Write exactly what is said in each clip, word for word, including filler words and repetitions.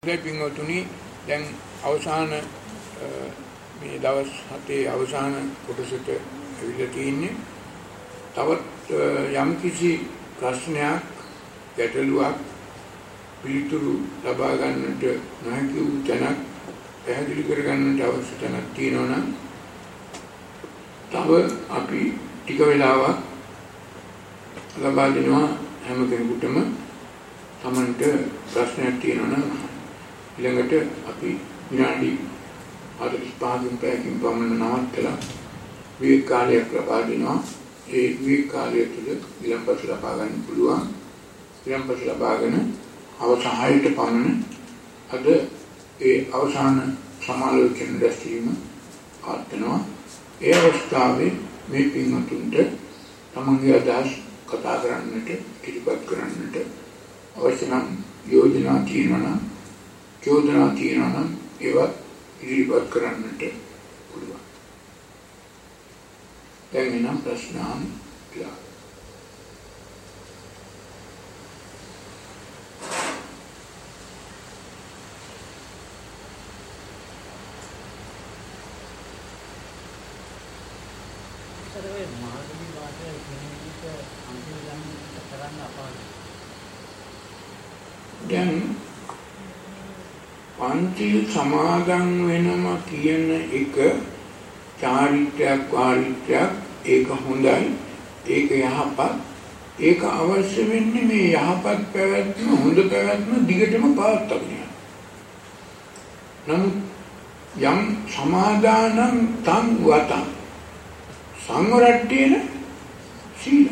පින්වතුනි දැන් අවසාන මේ දවස් හතේ අවසාන කොටසට ඇවිල්ලා තියෙන්නේ. තවත් යම් කිසි ප්‍රශ්නයක් ගැටලුවක් පිළිතුරු ලබා ගන්නට නොහැකි වූ තැනක් පැහැදිලි කර ගන්නට අවශ්‍ය තැනක් තියෙනවා නම් තව අපි ටික වෙලාවක් ලබා දෙනවා හැම කෙනෙකුටම තමන්ට ප්‍රශ්නයක් තියෙනවා නම් ඊළඟට අපි විනාඩි හතළිස් පහකින් පැයකින් පමණ නවත්තලා විවේක කාලයක් ලබා දෙනවා. ඒ විවේක කාලය තුළ ඊළඟට ලබා ගන්න පුළුවන්. ඊළඟට ලබාගෙන අවසානයට පමණ අද ඒ අවසාන සමාලෝචන දැස්වීම ආත්නවා. ඒ අවස්ථාවේ මේ පින්වතුන්ට තමන්ගේ අදහස් කතා කරන්නට ඉදිරිපත් කරන්නට අවශ්‍ය නම් යෝජනා තියෙනවා නම් චෝදනා තියෙනවා නම් ඒවත් ඉදිරිපත් කරන්නට පුළුවන්. දැන් එනම් ප්‍රශ්න අහන්න කියලා. දැන් පන්තිල් සමාදන් වෙනම කියන එක චාරිත්‍රයක් වාරිත්‍රයක් ඒක හොඳයි ඒක යහපත් ඒක අවශ්‍ය වෙන්නේ මේ යහපත් පැවැත්ම හොඳ පැවැත්ම දිගටම පවත්වාගෙන යන්න. නමුත් යම් සමාදානම් තං වතං සංවරට්ඨේන සීල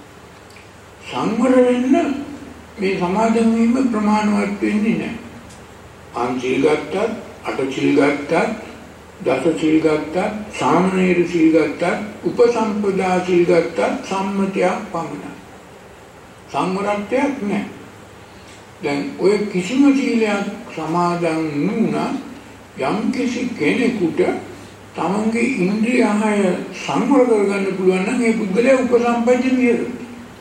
සංවර වෙන්න මේ සමාදන් වීම ප්‍රමාණවත් වෙන්නේ නැහැ. පංචශීල ගත්තත්, අටශීල ගත්තත්, දසශීල ගත්තත්, සාමණේර සීල ගත්තත්, උපසම්පදා සීල ගත්තත් සම්මතයක් පමණයි. සංවරත්වයක් නැහැ. දැන් ඔය කිසිම සීලයක් සමාදන් නුනා යම් කිසි කෙනෙකුට තමන්ගේ ඉන්ද්‍රිය හය සංවර කරගන්න පුළුවන් නම් ඒ පුද්ගලයා උපසම්පජ්ජ විහෙරති.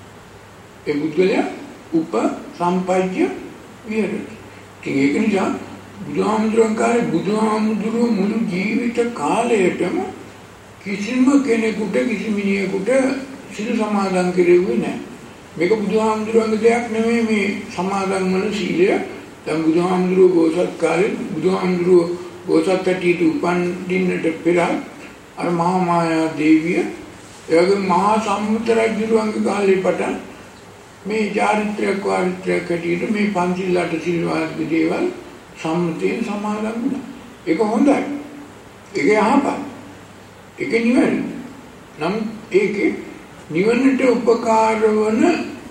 ඒ පුද්ගලයා උපසම්පජ්ජ විහෙරති. ඒක නිසා බුදුහාමුදුරන් කාලේ බුදුහාමුදුරුවෝ මුළු ජීවිත කාලයටම කිසිම කෙනෙකුට කිසි මිනිහෙකුට සීල සමාදන් කෙරෙන්නේ නැහැ. මේක බුදුහාමුදුරන්ගේ දෙයක් නෙමෙයි මේ සමාදන් වන සීලය. දැන් බුදුහාමුදුරුවෝ බෝසත් කාලේ බුදුහාමුදුරුවෝ බෝසත් පැටියට උපන්දින්නට පෙර අර මහා මායා දේවිය එවගේ මහා සම්මුත රජුගේ කාලේ පටන් මේ චාරිත්‍රාක් වාරිත්‍රාක් හැටියට මේ පංචිල් අට සිල් වාර්ග දේවල් සම්මුතියෙන් සමාදන් වුණා. ඒක හොඳයි. ඒක යහපත්. ඒක නිවැරදි. නම් ඒකේ නිවනට උපකාර වන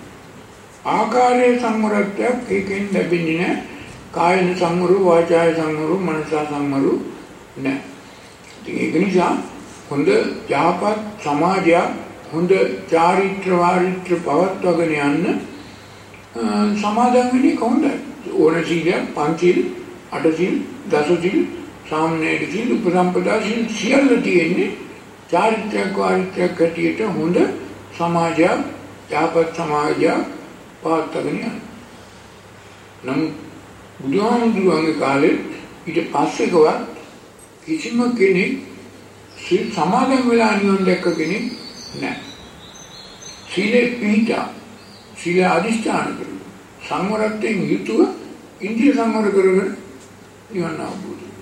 ආකාරයේ සංවරත්වයක් ඒකෙන් ලැබෙන්නේ නැහැ. කායන සංවරු, වාචාය සංවරු, මනස සංවරු නැහැ. ඒක නිසා හොඳ යහපත් සමාජයක් හොඳ චාරිත්‍ර වාරිත්‍ර පවත්වාගෙන යන්න සමාදන් වෙන්නේ කොහොමද? ඕන සීලයක් පංචශීල, අටශීල, දසශීල, සාමණේර සීල, උපසම්පදා සීල සියල්ල තියෙන්නේ චාරිත්‍රාක් වාරිත්‍රාක් හැටියට හොඳ සමාජයක්, යහපත් සමාජයක් පවත්වාගෙන යන්න. නම් බුදුහාමුදුරුවන්ගේ කාලේ ඊට පස්සේකවත් කිසිම කෙනෙක් සීල් සමාදන් වෙලා නිවන් දැක්ක කෙනෙක් නැහැ. සීලේ පිහිටා සීල අධිෂ්ඨාන කරගන්න. සංවරයෙන් යුතුව ඉන්ද්‍රිය සංවර කරගෙන නිවන් අවබෝධ කරගන්න.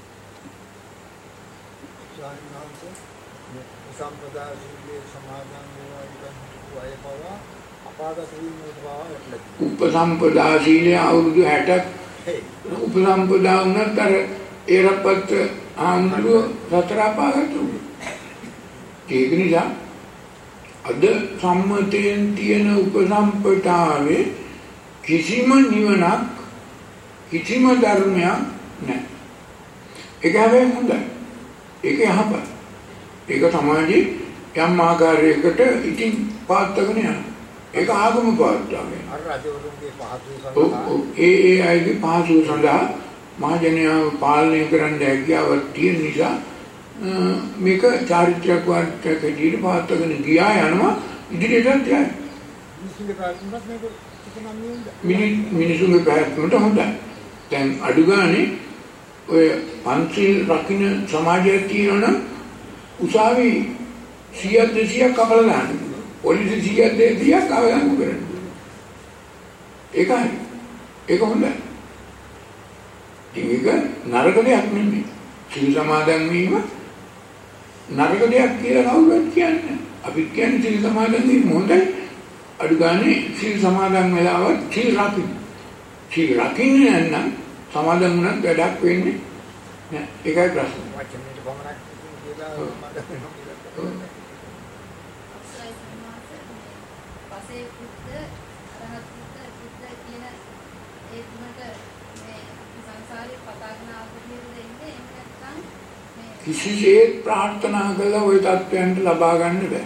සම්පදා සීලේ සමාදන් වෙනවා කියන අය පවා අපාගත වීමට උපසම්පදා සීලය අවුරුදු හැටක් උපසම්පදා වුණත් අර ඒරපත් ආන්දුව සතර අපාගත වුණා. ඒක නිසා අද සම්මතයෙන් තියෙන උපසම්පදාවේ කිසිම නිවනක් කිසිම ධර්මයක් නැහැ. ඒක හැබැයි හොඳයි. ඒක යහපත්. ඒක සමාජයේ යම් ආකාරයකට ඉතින් පාත්තගෙන යනවා. ඒක ආගම පාත්තගෙන. අර රජවරුන්ගේ පහසුව සඳහා ඒ ඒ අයගේ පහසුව සඳහා මහජනයාව පාලනය කරන්න හැකියාවක් තියෙන නිසා මේක චාරිත්‍රාක් වාරිත්‍රාක් හැටියට පාත්තගෙන ගියා යනවා ඉදිරියටත් යනවා. මිනිසුන්ගේ ප්‍රාර්ථනාවක් මේක මිනිසුන්ගේ පැවැත්මට හොඳයි. දැන් අඩු ගානේ ඔය පන්සිල් රකින්න සමාජයක් තියෙනවනම් උසාවි සියයක් දෙසියක් කපලා දාන්න. පොලිසිය සියයක් දෙසියක් අවලංගු කරන්න. ඒකයි. ඒක හොඳයි. ඒක නරක දෙයක් නෙමෙයි. සිල් සමාදන් වීම නරක දෙයක් කියලා කවුරුත් කියන්නේ. අපි කියන්නේ සිල් සමාදන් වීම හොඳයි. අඩු ගානේ සිල් සමාදන් වෙලාවත් සිල් රකින්න. සිල් රකින්නේ නැත්නම් සමාදන් වුණත් වැඩක් වෙන්නේ නෑ. ඒකයි ප්‍රශ්නේ. වචනෙට පමණක් කියලා මම පසේ පුත්ත අරහත් පුත්ත පුත්ත කියන ඒ තුනට මේ සංසාරේ පතාගෙන ආපදියෙද ඉන්නේ එහෙම නැත්නම් මේ කිසිසේත් ප්‍රාර්ථනා කළා ওই தත්වයන්ට ලබා ගන්න බෑ.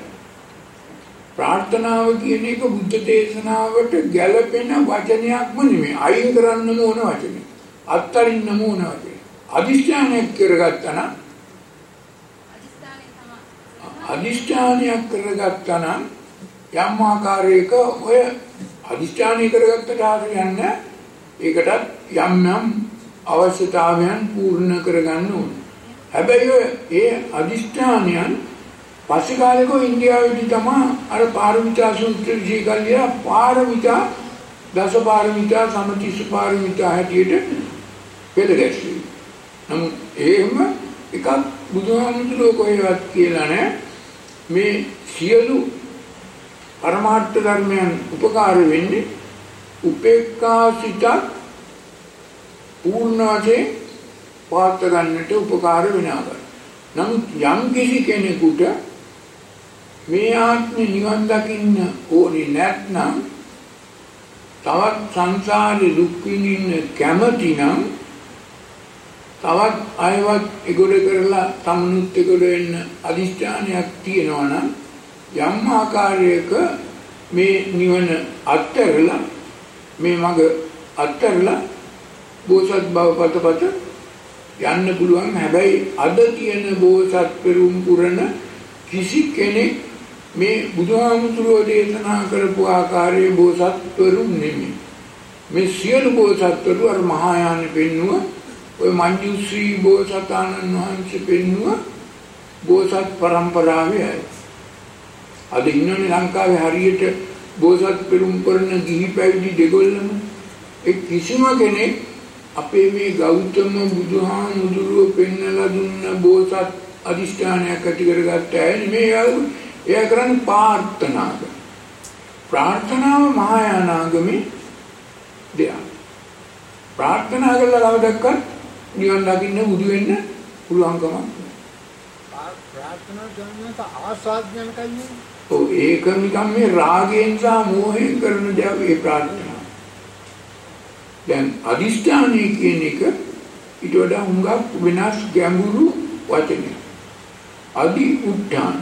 ප්‍රාර්ථනාව කියන එක බුද්ධ දේශනාවට ගැළපෙන වචනයක්ම නෙමෙයි. අයින් කරන්නම ඕන වචනයක්. අත්තරින්නම ඕන වචනයක්. අදිෂ්ඨානයක් කරගත්තා නම් අදිස්ථානේ තමයි අදිෂ්ඨානයක් කරගත්තා නම් යම් ආකාරයක ඔය අදිෂ්ඨානය කරගත්තට හරියන්නේ ඒකටත් යම් යම් අවශ්‍යතාවයන් පූර්ණ කරගන්න ඕනේ. හැබැයි ඔය ඒ අදිෂ්ඨානයන් පස්සේ කාලෙක ඉන්දියාවේදී තමයි අර පාරමිතා සූත්‍ර විශේෂකල්ලිය පාරමිතා දස පාරමිතා සමතිස් පාරමිතා හැටියට පෙළගැස්වි. නමුත් එහෙම එකක් බුදුහාමුදුරුවෝ කොහෙවත් කියලා නැහැ. මේ සියලු පරමාර්ථ ධර්මයන් උපකාර වෙන්නේ උපේක්ඛාසිත පූර්ණ වශයෙන් පාත් ගන්නට උපකාර වෙනවා. නමුත් යම් කිසි කෙනෙකුට මේ ආත්මේ නිවන් දකින්න ඕනේ නැත්නම් තවත් සංසාරේ දුක් විඳින්න කැමති නම් තවත් අයවත් ඒගොල්ලෝ කරලා සම්මුත් ඒගොල්ලෝ එන්න අදිෂ්ඨානයක් තියෙනවා නම් යම් ආකාරයක මේ නිවන අත්හැරලා මේ මඟ අත්හැරලා බෝසත් බව පතපත යන්න පුළුවන්. හැබැයි අද තියෙන බෝසත් පෙරුම් පුරන කිසි කෙනෙක් මේ බුදුහාමුදුරුවෝ දේශනා කරපු ආකාරයේ බෝසත්වරු නෙමෙයි. මේ සියලු බෝසත්වරු අර මහායාන පෙන්නුව ඔය මංජුශ්‍රී බෝසතාණන් වහන්සේ පෙන්නුව බෝසත් පරම්පරාවේ අය. අද ඉන්නෝනේ ලංකාවේ හරියට බෝසත් පෙරුම් කරන ගිහි පැවිදි දෙගොල්ලම ඒ කිසිම කෙනෙක් අපේ මේ ගෞතම බුදුහාමුදුරුවෝ පෙන්නලා දුන්න බෝසත් අදිෂ්ඨානයක් ඇති කරගත්ත අය නෙමෙයි. එයා කරන්නේ ප්‍රාර්ථනාව. ප්‍රාර්ථනාව මහායානාගමේ දෙයක්. ප්‍රාර්ථනා කළා කවදක්වත් නිවන් දකින්න බුදු වෙන්න පුළුවන්කමක් නැහැ. ප්‍රාර්ථනා කරනක ආසාඥන කන්නේ. ඔව් ඒක නිකම් මේ රාගයෙන් සහ මෝහයෙන් කරන දේවල් ඒ ප්‍රාර්ථනා. දැන් අදිෂ්ඨානය කියන එක ඊට වඩා හුඟක් වෙනස් ගැඹුරු වචනයක්. අදි උද්ධාන.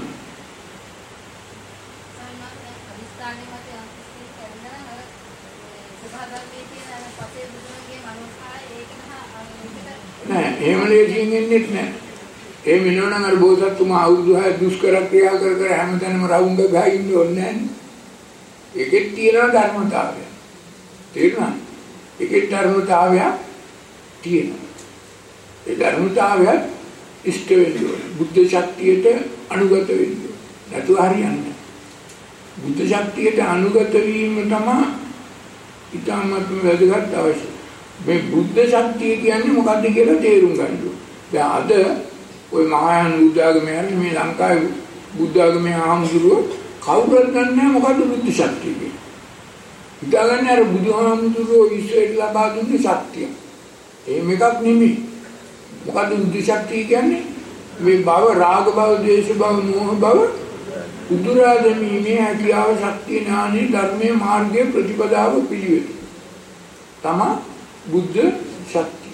අදිස්ථානේ මත යම්කිසි කැරෙනවා අර සබහාදර්මයේ කියන අර පසේ බුදුන්ගේ මනෝකාය ඒක නහ නෑ එහෙම ලේසියෙන් එන්නේ නැහැ. ඒ මිනෝනම් අර බෝසත්තුමා අවුරුදු හය දුෂ්කර ක්‍රියා කර කර හැමතැනම රවුම් ගහලා ඉන්න ඕනේ නැහැ. ඒකෙත් තියෙන ධර්මතාවය. තේරුණාද? ඒකේ ධර්මතාවයක් තියෙනවා. ඒ ධර්මතාවය ඉෂ්ට වෙන්න ඕනේ. බුද්ධ ශක්තියට අනුගත වෙන්න ඕනේ. නැතුව හරියන්නේ. බුද්ධ ශක්තියට අනුගත වීම තමයි ඊටමත් වැදගත් අවශ්‍ය. මේ බුද්ධ ශක්තිය කියන්නේ මොකක්ද කියලා තේරුම් ගන්න ඕනේ. දැන් අද ඔය මහායාන බුද්ධාගමේ හරි මේ ලංකාවේ බුද්ධාගමේ ආමුදුරුව කවුරුත් දන්නේ මොකද්ද බුද්ධ ශක්තිය කියන්නේ. හිතාගන්නේ අර බුදුහාමුදුරුවෝ ඉස්සෙල්ලා ලබා දුන්නේ ශක්තිය. එහෙම එකක් නෙමෙයි. මොකද්ද බුද්ධ ශක්තිය කියන්නේ? මේ භව රාග භව ද්වේෂ භව මෝහ භව උදුරා දැමීමේ හැකියාව ශක්තිය ඥානෙ ධර්මයේ මාර්ගයේ ප්‍රතිපදාව පිළිවෙත. තමා බුද්ධ ශක්තිය.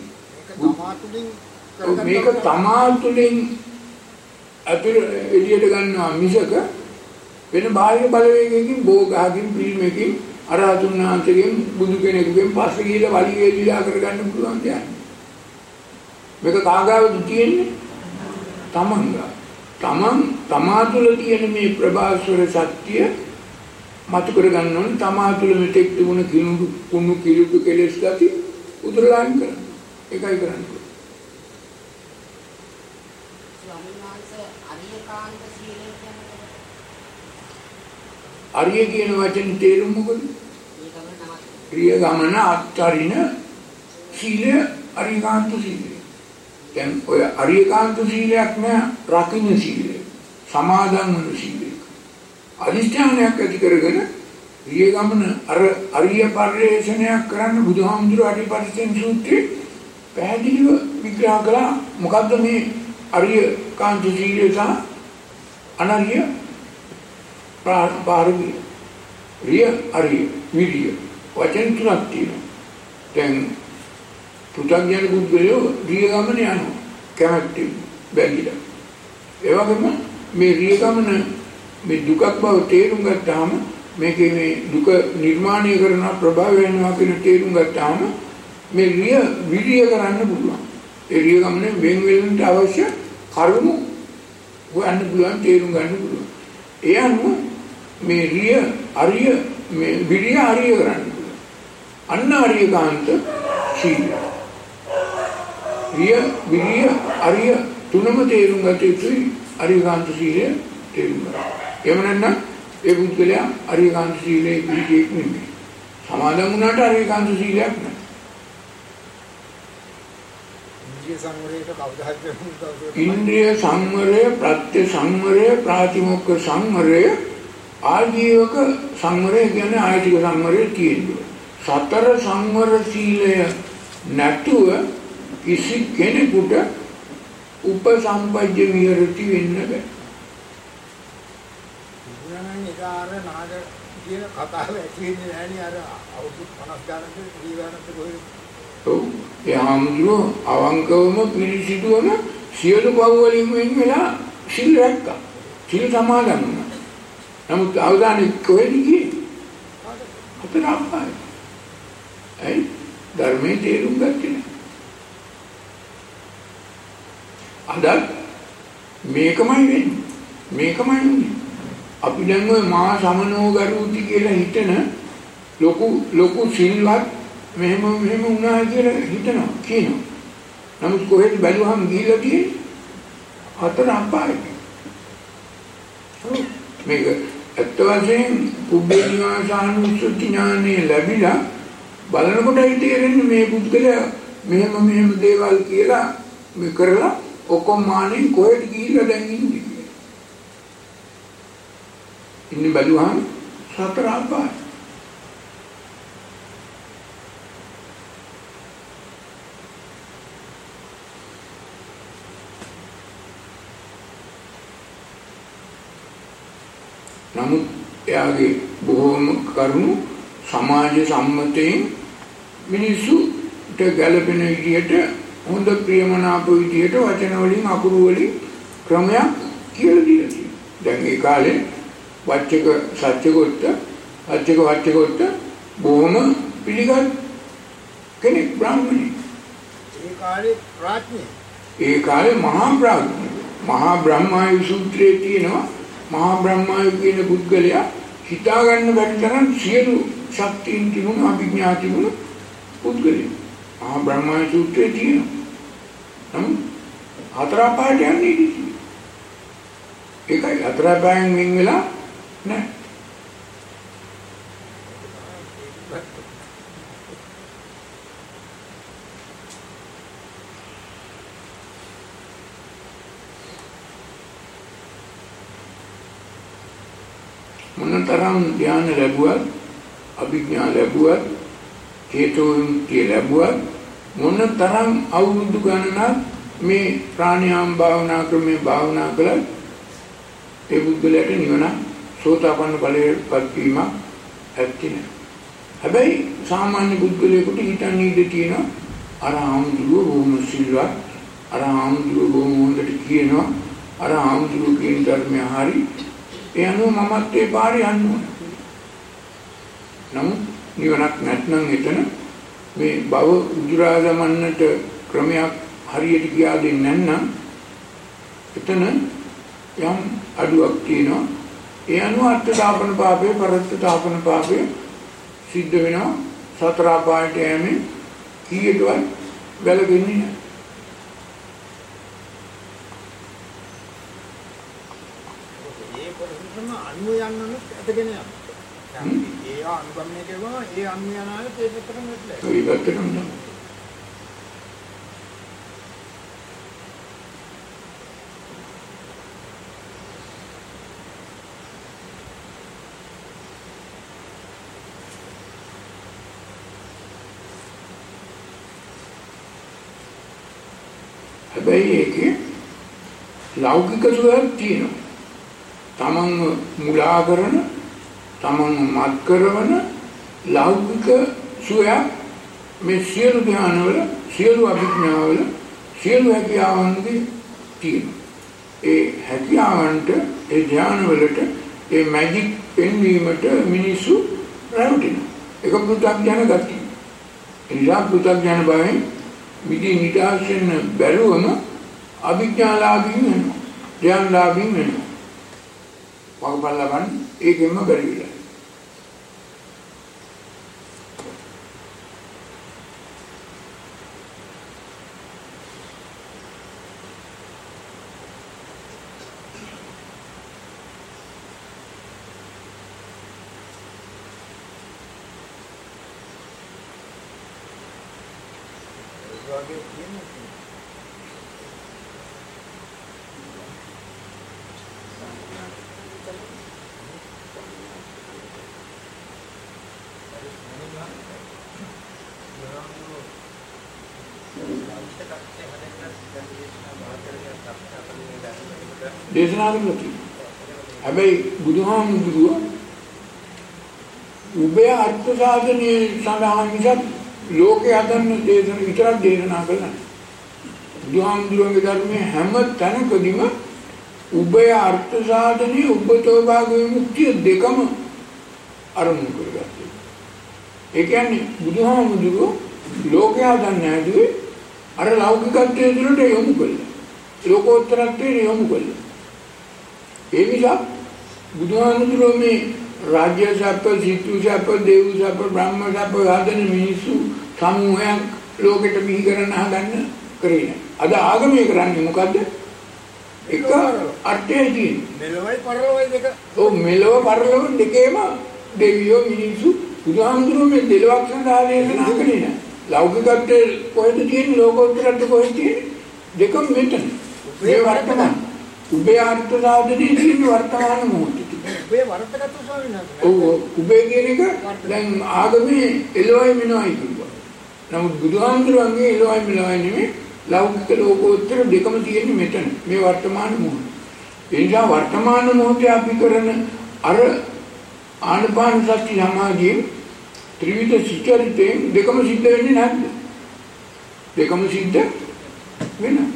මේක තමා තුළින් අතුල එළියට ගන්නවා මිසක වෙන බාහිර බලවේගයකින් භෝගහකින් පිළිමකින් අරහතුන් වහන්සේගෙන් බුදු කෙනෙකුගෙන් පස්සේ ගිහලා වලි වේදිලා කරගන්න පුළුවන් දෙයක්. මේක කාගාවද තියෙන්නේ? තමන්ගා. තමන් තමා තුළ තියෙන මේ ප්‍රභාස්වර සත්‍ය මතු කර ගන්න ඕනේ. තමා තුළ මෙතෙක් තිබුණ කිනුඩු කුණු කිලුටු කෙලස් ගති උදුරලාන් කරන්න. ඒකයි කරන්නේ. ස්වාමීන් වහන්සේ අරියකාන්ත සීලය කියන්නේ අරිය කියන වචනේ තේරුම මොකද? ක්‍රිය ගමන අත්තරින සීලය අරියකාන්ත සීලය. දැන් ඔය අරියකාන්ත සීලයක් නෑ රකින්න සීලය. සමාදන් වන සීලය. අදිෂ්ඨානයක් ඇති කරගෙන ක්‍රිය ගමන අර අරිය පරිශ්‍රණයක් කරන්න බුදුහාමුදුරුවෝ අටිපටිසෙන් සූත්‍රයේ පැහැදිලිව විග්‍රහ කළා. මොකද්ද මේ අරියකාන්ත සීලය සහ අනරිය පාරමී රිය අරිය විරිය වචන තුනක් තියෙනවා. දැන් පුතග්ජන බුද්ධයෝ රිය ගමන යනවා කැමැත්තෙන් බැඳිලා. ඒ වගේම මේ රිය ගමන මේ දුකක් බව තේරුම් ගත්තාම මේකේ මේ දුක නිර්මාණය කරන ප්‍රභාවය වෙනවා කියන තේරුම් ගත්තාම මේ රිය විරිය කරන්න පුළුවන්. ඒ රිය ගමනේ වෙන් වෙලන්ට අවශ්‍ය කරුණු හොයන්න පුළුවන් තේරුම් ගන්න පුළුවන්. ඒ අනුව මේ රිය අරිය මේ විරිය අරිය කරන්න පුළුවන්. අන්න අරියකාන්ත සීලය. රිය විරිය අරිය තුනම තේරුම් ගත යුතුයි අරියකාන්ත සීලය තේරුම් ගන්න. එහෙම නැත්නම් ඒ පුද්ගලයා අරියකාන්ත සීලයේ පිළිපෙක් නෙමෙයි. සමාදන් වුණාට අරියකාන්ත සීලයක් නැහැ. ඉන්ද්‍රිය සංවරයට කවදාවත් ඉන්ද්‍රිය සංවරය, ප්‍රත්‍ය සංවරය, ප්‍රාතිමොක්ඛ සංවරය, ආජීවක සංවරය කියන්නේ ආයතික සංවරය තියෙනවා. සතර සංවර සීලය නැතුව කිසි කෙනෙකුට උපසම්පජ්ජ විහෙරති වෙන්න බෑ. නිකාර නාග කියන කතාව ඇති වෙන්නේ නැහැ නේ අර අවුරුදු පනස් ගානක ජීවනත් කොහෙද? ඔව්. ඒ ආම්දුර අවංකවම පිළිසිදුවම සියලු පව් වලින් වෙන් වෙලා සිල් රැක්කා. සිල් සමාදන් වුණා. නමුත් අවදානෙ කොහෙද ගියේ? අතන අප්පායි. ඇයි? ධර්මයේ තේරුම් ගත්තේ නැහැ. අද මේකමයි වෙන්නේ. මේකමයි වෙන්නේ. අපි දැන් ඔය මා සමනෝ ගරුති කියලා හිතන ලොකු ලොකු සිල්වත් මෙහෙම මෙහෙම වුණා කියලා හිතනවා කියනවා. නමුත් කොහෙද බැලුවහම ගිහිල්ලා තියෙන්නේ? අතන අපායේ. මේක ඇත්ත වශයෙන් කුබ්බේ නිවාසානුස්සති ඥානෙ ලැබිලා බලනකොටයි තේරෙන්නේ මේ පුද්ගලයා මෙහෙම මෙහෙම දේවල් කියලා මේ කරලා ඔක්කොම මානෙන් කොහෙද ගිහිල්ලා දැන් ඉන්නේ? ඉන්නේ බැලුවහම සතර අපාය. නමුත් එයාගේ බොහෝම කරුණු සමාජ සම්මතයෙන් මිනිස්සුට ගැළපෙන විදිහට හොඳ ප්‍රියමනාප විදිහට වචන වලින් අකුරු වලින් ක්‍රමයක් කියලා දීලා තියෙනවා. දැන් ඒ කාලේ වච්චක සත්‍යකොත්ත අච්චක වච්චකොත්ත බොහොම පිළිගත් කෙනෙක් බ්‍රාහ්මණෙක්. ඒ කාලේ ප්‍රඥා. ඒ කාලේ මහා ප්‍රඥා. මහා බ්‍රහ්මායු සූත්‍රයේ තියෙනවා මහා බ්‍රහ්මායු කියන පුද්ගලයා හිතා ගන්න බැරි තරම් සියලු ශක්තියින් තිබුණු අභිඥා තිබුණු පුද්ගලයා. මහා බ්‍රහ්මායු සූත්‍රයේ තියෙනවා. නමුත් හතර පාඩ යන්නේ ඉතින්. ඒකයි හතර පායෙන් වෙන් වෙලා නෑ. මොනතරම් ධ්‍යාන ලැබුවත් අභිඥා ලැබුවත් චේතෝවිමුක්තිය ලැබුවත් මොනතරම් අවුරුදු ගණනක් මේ ප්‍රාණයාම භාවනා ක්‍රමයේ භාවනා කළත් ඒ බුද්ධලයට නිවන සෝතාපන්න ඵලයටපත් වීම ඇත්තේ නැහැ. හැබැයි සාමාන්‍ය බුද්ධලයකට හිතන්න ඉඩ තියෙනවා අර ආමුදුව බොහොම සිල්වත් අර ආමුදුව බොහොම හොඳට කියනවා අර ආමුදුව කියන ධර්මය හරි ඒ අනුව මමත් ඒ පාරේ යන්න ඕන. නමුත් නිවනක් නැත්නම් එතන මේ භව උදුරා ගමන්නට ක්‍රමයක් හරියට කියා දෙන්නේ නැත්නම් එතන යම් අඩුවක් තියෙනවා. ඒ අනුව අර්ථ දාපන පාපේ පරත්ත දාපන පාපේ සිද්ධ වෙනවා. සතර අපායට යෑමේ කීයටවත් වැළකෙන්නේ නැහැ. ඒ පරිසරම අනුව යන්නම ඇදගෙන යනවා. ඒ අනුගමනය කරනවා ඒ අනුව යන ආයත ඒ පැත්තටම වැටලා. ඒ පැත්තටම තමයි. හැබැයි ඒකේ ලෞකික සුවයක් තියෙනවා. තමන් මුලා කරන, තමන් මත් කරන ලෞකික සුවයක් මේ සියලු ධ්‍යානවල, සියලු අභිඥාවල, සියලු හැකියාවන්ගේ තියෙනවා. ඒ හැකියාවන්ට, ඒ ධ්‍යානවලට, ඒ මැජික් පෙන්වීමට මිනිස්සු රැවටෙනවා. ඒක පෘථග්ජන ගතිය. ඒ නිසා පෘථග්ජන බවෙන් මිදී නිදහස් වෙන්න බැරුවම අභිඥාලාභීන් වෙනවා. ධ්‍යානලාභීන් වෙනවා. වගපල් ලබන්න ඒකෙන්ම බැරි වෙලා. වගේ තියෙනවා. දේශනා කරලා තියෙනවා. හැබැයි බුදුහාමුදුරුව උභය අර්ථ සාධනයේ සඳහා නිසා ලෝකේ හදන්න දේශන විතරක් දේශනා කළා. බුදුහාමුදුරුවන්ගේ ධර්මයේ හැම තැනකදීම උභය අර්ථ සාධනයේ උබ්බතෝ භාග විමුක්තිය දෙකම අරමුණු කරගත්තා. ඒ කියන්නේ බුදුහාමුදුරුව ලෝකේ හදන්න හැදුවේ අර ලෞකිකත්වයේ තුළට යොමු කළා. ලෝකෝත්තරත්වයට යොමු කළා. ඒ නිසා බුදුහාමුදුරුවෝ මේ රාජ්‍ය සැප, සිතු සැප, දේව සැප, බ්‍රහ්ම සැප හදන මිනිස්සු සමූහයක් ලෝකෙට බිහි කරන්න හදන්න කරේ නැහැ. අද ආගමේ කරන්නේ මොකද්ද? එක අර්ථයයි තියෙන්නේ. මෙලොවයි පරලොවයි දෙක. ඔව් මෙලොව පරලොව දෙකේම දෙවියෝ මිනිස්සු බුදුහාමුදුරුවෝ මේ දෙලොවක් සඳහා දේශනා කළේ නැහැ. ලෞකිකත්වයේ කොහෙද තියෙන්නේ? ලෝකෝත්තරත්වයේ කොහෙද තියෙන්නේ? දෙකම මෙතන. මේ වර්තමාන උභය අර්ථ සාධනයේ තියෙන වර්තමාන මොහොතේ. උභය වර්තගත ස්වාමීන් වහන්සේ. ඔව් උභය කියන එක දැන් ආගමේ එළවයි මෙනවයි කියනවා. නමුත් බුදුහාමුදුරුවන්ගේ එළවයි මෙනවයි නෙමෙයි ලෞකික ලෝකෝත්තර දෙකම තියෙන්නේ මෙතන. මේ වර්තමාන මොහොත. ඒ නිසා වර්තමාන මොහොතේ අපි කරන අර ආනපාන සති සමාධියේ ත්‍රිවිධ සිතරිතෙන් දෙකම සිද්ධ වෙන්නේ නැද්ද? දෙකම සිද්ධ වෙනවා.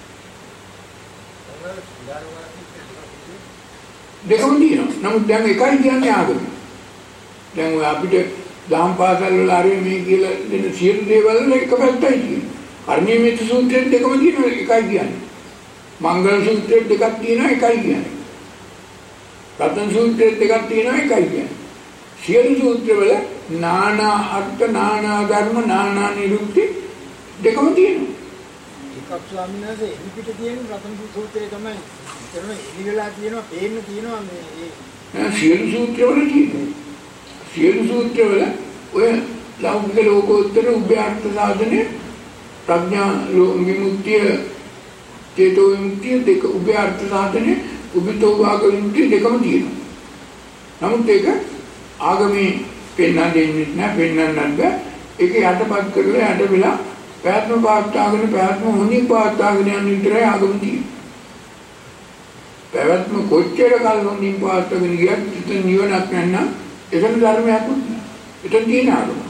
දෙකම තියෙනවා. නමුත් දැන් එකයි කියන්නේ ආගම. දැන් ඔය අපිට දහම් පාසල් වල හරි මේ කියලා දෙන සියලු දේවල් වල එක පැත්තයි තියෙන්නේ. කර්ණීයමෙත් සූත්‍රයේ දෙකම තියෙනවා එකයි කියන්නේ. මංගල සූත්‍රයේ දෙකක් තියෙනවා එකයි කියන්නේ. රතන සූත්‍රයේ දෙකක් තියෙනවා එකයි කියන්නේ. සියලු සූත්‍රවල නානා අර්ථ, නානා ධර්ම, නානා නිරුක්ති දෙකම තියෙනවා. එකක් ස්වාමීන් වහන්සේ ඉදිපිට තියෙන රතන සූත්‍රයේ තමයි කරන ඉනිලා තියෙනවා, පේන්න තියෙනවා මේ ඒ සියලු සූත්‍රවල තියෙනවා. සියලු සූත්‍රවල ඔය ලෞකික ලෝකෝත්තර උභය අර්ථ සාධනේ ප්‍රඥා විමුක්තිය, චේතෝ විමුක්තිය දෙක උභය අර්ථ සාධනේ උභිතෝ භාග විමුක්තිය දෙකම තියෙනවා. නමුත් ඒක ආගමේ පෙන්වන්න දෙන්නේ නැහැ, පෙන්වන්නත් බෑ. ඒක යටපත් කරලා යට වෙලා පැවැත්ම පාත්තාගෙන පැවැත්ම හොඳින් පාත්තාගෙන යන විතරයි ආගම තියෙන්නේ. පැවැත්ම කොච්චර කල් හොඳින් පාත්තාගෙන ගියත් ඉතින් නිවනක් නැත්නම් එතන ධර්මයක් නැහැ. එතන තියෙන ආගම.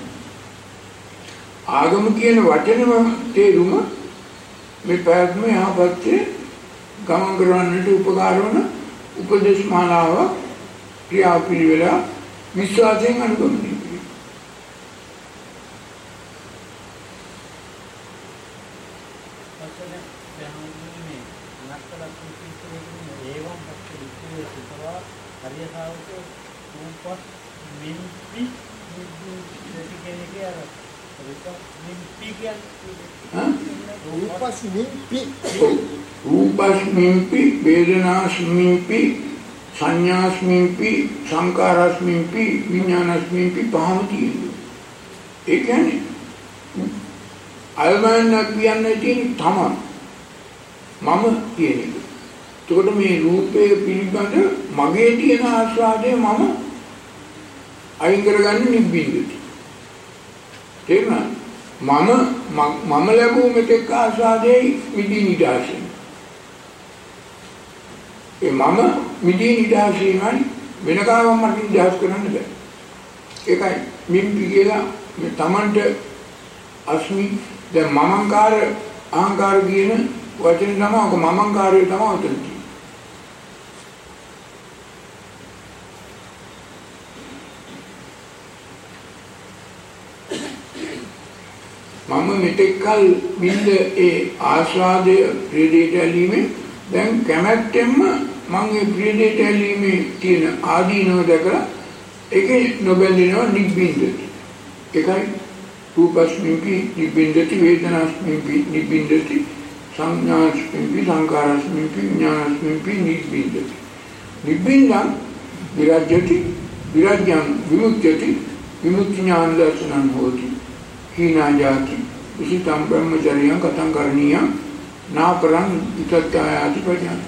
ආගම කියන වචනම තේරුම මේ පැවැත්ම යහපත්යේ ගමන් කරවන්නට උපකාර වන උපදේශ මාලාව ක්‍රියාපිළිවෙල විශ්වාසයෙන් අනුගමනය කිරීම. රූපස්මින්පි රූපස්මින්පි වේදනාස්මින්පි සංඥාස්මින්පි සංකාරස්මින්පි විඥානස්මින්පි පහම තියෙනවා. ඒ කියන්නේ අල්මන්න කියන්නේ තියෙන තමයි මම කියන එක. එතකොට මේ රූපයේ පිළිබඳ මගේ තියෙන ආස්වාදය මම අයින් කරගන්න නිබ්බින්දති. තේරුණාද? මම මම ලැබුව මෙතෙක් ආස්වාදයේ මිදී නිදාසෙන්. ඒ මම මිදී නිදාසෙමයි වෙන කාවම මට නිදාස් කරන්න බෑ. ඒකයි මිම්පි කියලා මේ Tamanට අස්මි දැන් මමංකාර අහංකාර කියන වචන තමයි ඔක මමංකාරය තමයි උතන තියෙන්නේ. මම මෙතෙක්කල් බින්ද ඒ ආස්වාදය ප්‍රියදේට ඇලීමේ දැන් කැමැත්තෙන්ම මම ඒ ප්‍රියදේට ඇලීමේ තියෙන ආදීනව දැකලා ඒකේ නොබැඳෙනවා නිබ්බින්දති. ඒකයි රූපස්මින්පි නිබ්බින්දති වේදනාස්මින්පි නිබ්බින්දති සංඥාස්මින්පි සංකාරස්මින්පි විඥානස්මින්පි නිබ්බින්දති. නිබ්බින්දං විරජ්‍යති විරජ්‍යං විමුක්තියති විමුක්ති ඥාන දර්ශනං හෝති. හීනා ජාති උසිතම් බ්‍රහ්මචර්යං කතං කරණීයං නාපරං විතත්යාති පජාන.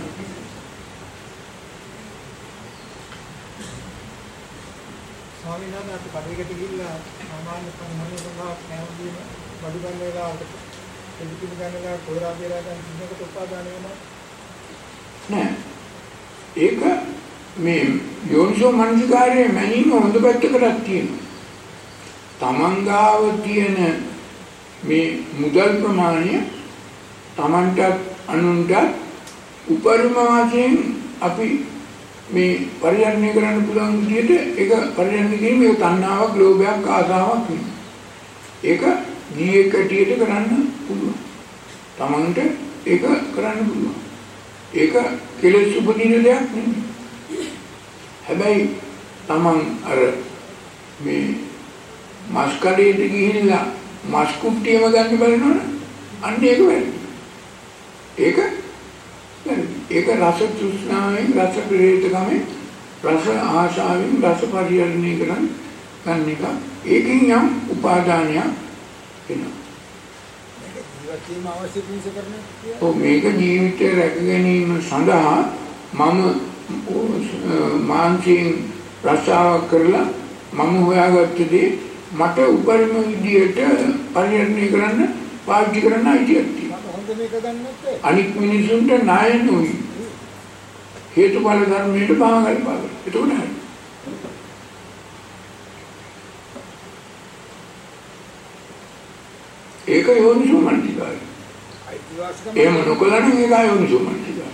ස්වාමීන් වහන්සේ අපි කඩේකට ගිහිල්ලා සාමාන්‍ය පරිමාණයක කෑම බඩු ගන්න වෙලාවට එදිකින් ගන්නලා කොරා බේරා ගන්න සින්නකට උපාදාන වෙනවා නෑ. ඒක මේ යෝනිසෝ මනසිකාරයේ මැනීම හොඳ පැත්තකටක් තියෙනවා. තමන් ගාව තියෙන මේ මුදල් ප්‍රමාණය තමන්ට අනුන්ට උපරිම වශයෙන් අපි මේ පරිහරණය කරන්න පුළුවන් විදිහට ඒක පරිහරණය කිරීම ඒක තණ්හාවක්, ලෝභයක්, ආසාවක් නෙවෙයි. ඒක ජීවිත කටියට කරන්න පුළුවන්. තමන්ට ඒක කරන්න පුළුවන්. ඒක කෙලෙස් උපදින දෙයක් නෙවෙයි. හැබැයි තමන් අර මේ මස් කඩේට ගිහිල්ලා මස් කුට්ටියම ගන්න බලනවනේ අන්න ඒක වැරදි. ඒක වැරදි. ඒක රස තෘෂ්ණාවෙන් රස ප්‍රේතකමෙන් රස ආශාවෙන් රස පරිහරණය කරන් ගන්න එක. ඒකෙන් යම් උපාදානයක් වෙනවා. ජීවිතේම අවශ්‍ය පිණිස කරන්නේ. ඔව් මේක ජීවිතය රැක ගැනීම සඳහා මම මානසික රසාවක් කරලා මම හොයාගත්ත දේ මට උපරිම විදියට පරිහරණය කරන්න පාවිච්චි කරන්න අයිතියක් තියෙනවා. හොඳ මේක ගන්නත් අනික් මිනිසුන්ට ණය නොවි. හේතුඵල ධර්මයට බාගල් බාගල්. ඒක උනේ. ඒක යෝනිසෝ මනසිකාරය. අයිතිවාසිකම එහෙම නොකළා නම් ඒක යෝනිසෝ මනසිකාරය.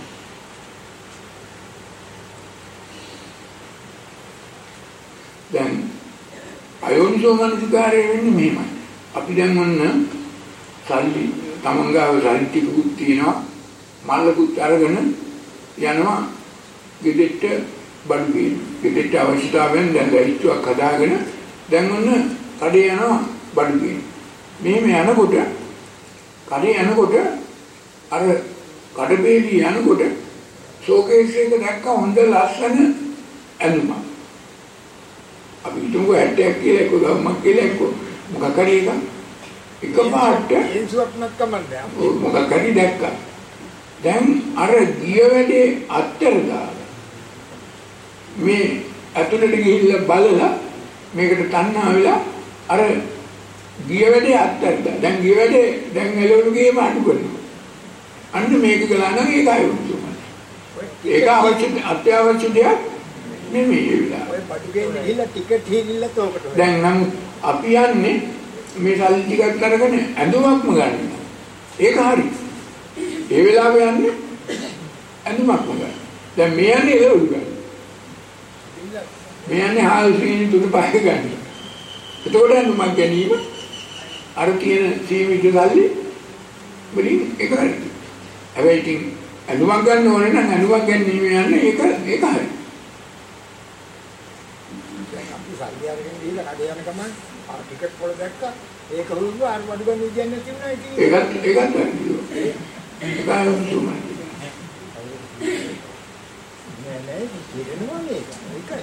දැන් අයෝනිසෝ මනසිකාරය වෙන්නේ මෙහෙමයි. අපි දැන් ඔන්න සල්ලි තමන් ගාව සල්ලි ටිකකුත් තියෙනවා. මල්ලකුත් අරගෙන යනවා ගෙදෙට්ට බඩු ගේන්න. ගෙදෙට්ට අවශ්‍යතාවයෙන් දැන් ලයිස්තුවක් හදාගෙන දැන් ඔන්න කඩේ යනවා බඩු ගේන්න. මෙහෙම යනකොට කඩේ යනකොට අර කඩබේලි යනකොට ෂෝකේස් එක දැක්ක හොඳ ලස්සන ඇඳුමක්. අපි හිතමු ඇටයක් කියලා එක්ක ගමක් කියලා එක්ක මොකක් හරි එක එකපාරට ඒසුවක් නැත්කමන්නේ මොකක් හරි දැක්කා. දැන් අර ගිය වැඩේ අත්තර දාලා මේ ඇතුළට ගිහිල්ලා බලලා මේකට තණ්හා වෙලා අර ගිය වැඩේ අත්තර දාලා දැන් ගිය වැඩේ දැන් එළවලු ගේම අඩු කරනවා. අන්න මේක ගලා නම් ඒක ආයුතු. ඒක අවශ්‍ය අත්‍යවශ්‍ය දෙයක් නෙමෙයි ඒ විලාස. ඔය බඩු ගේන්න ගිහලා ටිකට් හීගිල්ලත් ඕකට. දැන් නම් අපි යන්නේ මේ සල්ලි ටිකක් අරගෙන ඇඳුමක්ම ගන්න. ඒක හරි. ඒ වෙලාවෙ යන්නේ ඇඳුමක්ම ගන්න. දැන් මේ යන්නේ එළවලු ගන්න. මේ යන්නේ හාල් සීනි තුන පහ ගන්න. එතකොට ඇඳුමක් ගැනීම අර තියෙන සීමිත සල්ලි වලින් එක හරි. හැබැයි ඉතින් ඇඳුමක් ගන්න ඕනේ නම් ඇඳුමක් ගැනීම යන්නේ ඒක ඒක හරි. සල්ලි අරගෙන ගිහලා කඩේ යන ගමන් ආ ටිකට් පොළ දැක්කා ඒක වුණු අර වඩුගන්න කියන්නේ තිබුණා ඉතින්. ඒකත් ඒකත් වැරදියි. ඒකයි උතුමයි. නෑ නෑ කියනවා මේක. ඒකයි.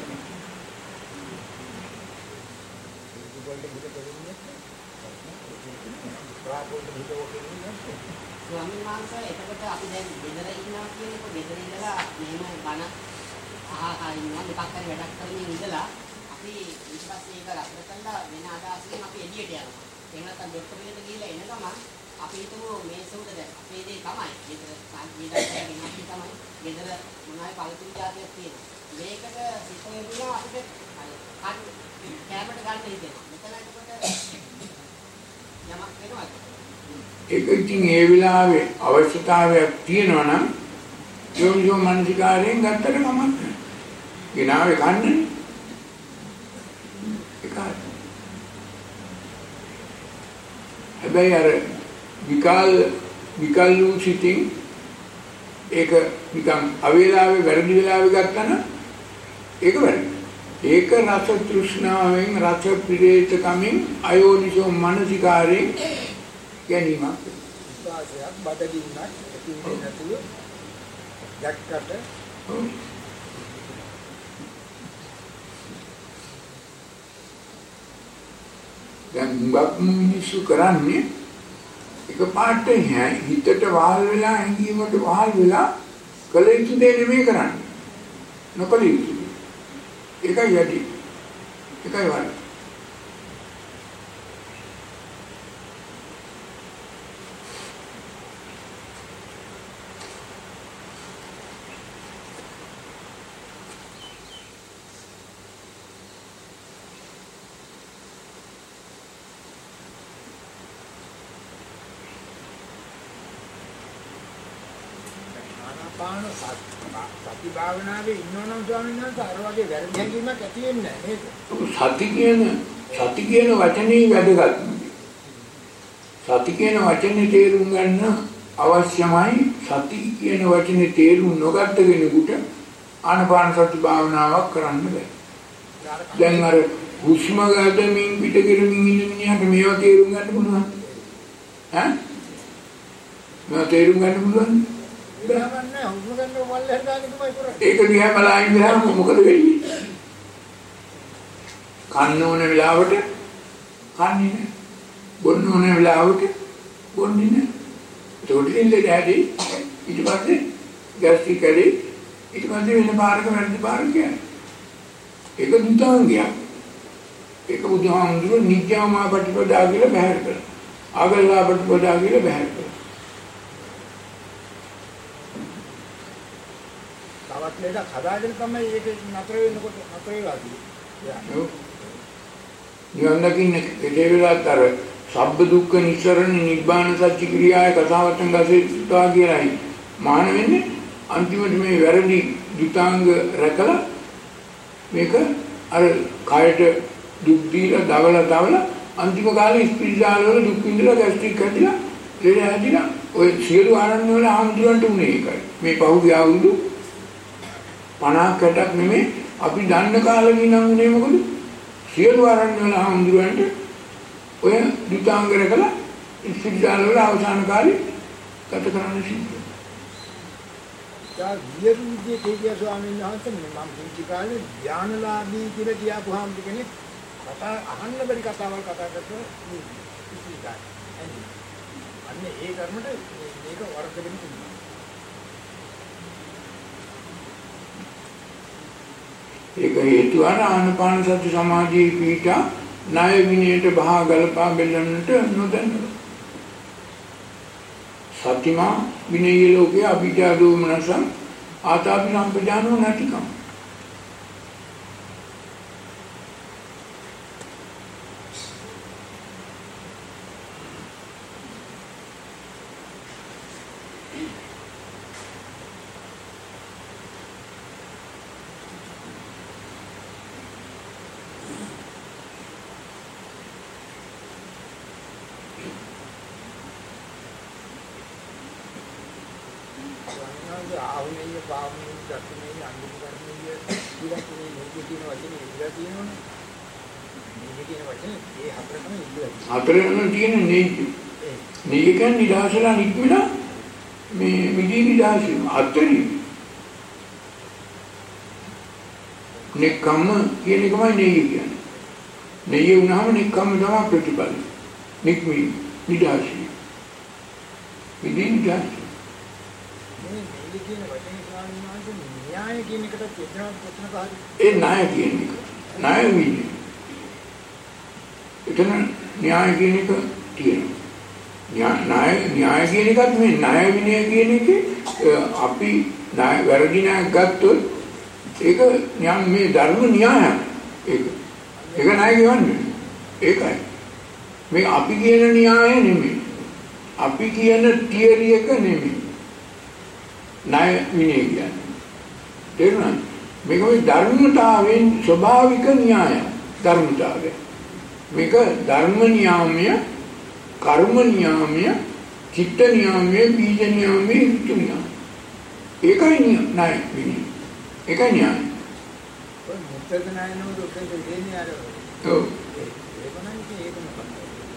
ස්වාමීන් වහන්සේ එතකොට අපි දැන් ගෙදර ඉන්නවා කියනකොට ගෙදර ඉඳලා මෙහෙම බණ අහා ඉන්නවා මොකක් හරි වැඩක් කරමින් ඉඳලා අපි ඊට පස්සේ ඒක රද්ද කළා වෙන අදහසකින් අපි එළියට යනවා. එහෙම නැත්නම් ડોක්ටර් කෙනෙක්ට ගිහිල්ලා එන ගමන් අපි හිතමු මේ සුවද දැන් අපේ දේ තමයි. ගෙදර සංකීර්ණයෙන් අපි තමයි ගෙදර මොනවායි පළතුරු జాතියක් තියෙනවා. මේකට සිත වෙනවා අපිට කැමරට ගන්න හිතෙනවා. මෙතන එතකොට යමක් වෙනවද? ඒක ඉතින් ඒ වෙලාවේ අවශ්‍යතාවයක් තියෙනවා නම් යෝනිසෝ මනසිකාරයෙන් ගත්තට කමක් නැහැ. ගෙනාවේ කන්නේ. ඒකයි. හැබැයි අර විකල් විකල්ලු සිටින් ඒක නිකන් අවේලාවේ වැරදි වෙලාවේ ගත්තා නම් ඒක වැරදි. ඒක රස තෘෂ්ණාවෙන් රස පිරේත කමින් අයෝනිසෝ මනසිකාරයෙන් ගැනීමක්. වාසයක් බඩගින්නක් ඇතිවෙන්නේ නැතුව දැක්කට දැන් මුගක් මිනිස්සු කරන්නේ එක පාට හිතට වහල් වෙලා ඇඟීමට වහල් වෙලා කල යුතු දේ නෙමෙයි කරන්නේ. නොකල යුතු. ඒකයි යටි. ඒකයි වරද. සති භාවනාවේ ඉන්නවනම් ස්වාමීන් වහන්සේ අර වගේ වැරදි හැඟීමක් ඇති වෙන්නේ නැහැ නේද? සති කියන සති කියන වචනේ වැදගත්. සති කියන වචනේ තේරුම් ගන්න අවශ්‍යමයි. සති කියන වචනේ තේරුම් නොගත්ත කෙනෙකුට ආනාපාන සති භාවනාවක් කරන්න බෑ. දැන් අර හුස්ම ගන්නමින් පිට කරමින් ඉන්න මිනිහට මේවා තේරුම් ගන්න පුළුවන්. ඈ? මේවා තේරුම් ගන්න පුළුවන්. ඒක දිහා බලලා ඉඳලා මොකද වෙන්නේ? කන්න ඕන වෙලාවට කන්නේ නැහැ. බොන්න ඕන වෙලාවට බොන්නේ නැහැ. ඒකට ඉන්නේ දැඩි ඊට පස්සේ ගැස්ට්‍රික් ඇලි ඊට පස්සේ වෙන පාරක වැරදි පාරක යනවා. ඒක දුතාංගයක්. ඒක බුදුහාමුදුරුවෝ නිජ්ජාමා ප්‍රතිපදා කියලා බහැර කරනවා. ආගල්ලා ප්‍රතිපදා කියලා බහැර කරනවා. තවත් ලේක හදාගෙන තමයි ඒක නතර වෙනකොට නතර වෙලා තියෙන්නේ. නිවන් දකින්න ඒ වෙලාවට අර සබ්බ දුක්ඛ නිස්සරණ නිබ්බාන සත්‍ය ක්‍රියාවේ කතාවටම ගසෙත්වා කියලායි මාන වෙන්නේ. අන්තිමට මේ වැරදි දුතාංග රැකලා මේක අර කයට දුක් දීලා දවලා දවලා අන්තිම කාලේ ස්පිරිතාල වල දුක් විඳලා ගැස්ට්‍රික් හැදිලා ලෙඩ හැදිලා ඔය සියලු ආරණ්‍ය වල ආම්දුරන්ට උනේ ඒකයි. මේ පහුගිය අවුරුදු පනහකට නෙමෙයි අපි දන්න කාලෙක ඉඳන් උනේ මොකද? සියලු ආරණ්‍ය වල ආම්දුරන්ට ඔය දුතාංග රැකලා ස්පිරිතාල වල අවසාන කාලේ ගත කරන්න සිද්ධ වුණා. යා විද්‍යාවේ කේකියා ස්වාමීන් වහන්සේ මම පුංචි කාලේ ධානලාභී කියලා කියාපුවාම කෙනෙක් කතා අහන්න බැරි කතාවල් කතා කරලා ඉස්සිතා. අන්න ඒ කර්මයට මේක වර්ධගෙන තිබුණා. ඒක හේතුව ආනාපාන සති සමාධියේ පීඨා ණය විනයට බහා ගලපා බෙල්ලන්නට නොදන්නවා. සතිමා විනය ලෝකේ අභිජා දෝමනසං ආතාපි සම්පජානෝ නැතිකම්. ආවුනේ පාවුනේ දක්ෂිනේ අංගුලි කරන්නේ කියලා කියන්නේ මේකේ තියෙන වචනේ ඉඳලා තියෙනවනේ. මේ කියන වචනේ ඒ හතරම ඉල්ලුවා. හතරම තියෙන නෙයි. නෙයි කියන්නේ නිදහසලා නික්මලා මේ මිදී නිදහස අතරි. නෙක්ඛම්ම කියන එකමයි නෙයි කියන්නේ. නෙයි වුණාම නෙක්ඛම්ම තමයි ප්‍රතිපල. නික්මි නිදහස. මිදී නිදහස. මේ නෙයි කියන වචනේ ස්වාමීන් වහන්සේ න්‍යාය කියන එකට චේතනාව ප්‍රශ්න පහයි. ඒ ණය කියන එක. ණය විනය. එතන න්‍යාය කියන එක තියෙනවා. න්‍යාය න්‍යාය කියන එකත් මේ ණය විනය කියන එකේ අපි ණය වැරදි ණයක් ගත්තොත් ඒක න්‍යාය මේ ධර්ම න්‍යායයක්. ඒක. ඒක ණය කියන්නේ. ඒකයි. මේ අපි කියන න්‍යාය නෙමෙයි. අපි කියන තියරි එක නෙමෙයි. ණය විනය කියන්නේ. තේරුණාද? මේක මේ ධර්මතාවයෙන් ස්වභාවික න්‍යාය ධර්මතාවය. මේක ධර්ම න්‍යාමය, කර්ම න්‍යාමය, චිත්ත න්‍යාමය, බීජ න්‍යාමය, ඍතු න්‍යාමය. ඒකයි න්‍යාය විනය. ඒකයි න්‍යාය. ඔය මුත්තක ණය නෝද ඔකෙන් දෙන්නේ අර. ඔව්. ඒක නම් ඒක මොකක්ද?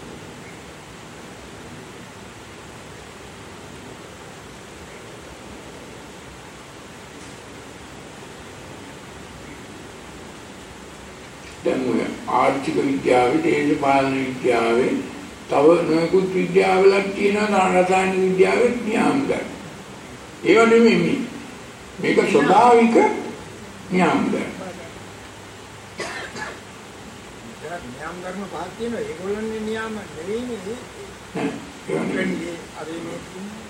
දැන් ඔය ආර්ථික විද්‍යාවේ, දේශපාලන විද්‍යාවේ, තව නොයෙකුත් විද්‍යාවලක් තියෙනවා රසායනික විද්‍යාවේ න්‍යාම ධර්ම. ඒව නෙමෙයි මේ. මේක ස්වභාවික න්‍යාම ධර්ම. ඒක න්‍යාම ධර්ම පහක් තියෙනවා. ඒගොල්ලන්ගේ න්‍යාම නෙවෙයිනේ. නෑ. ඒව නෙමෙයි. අර මේ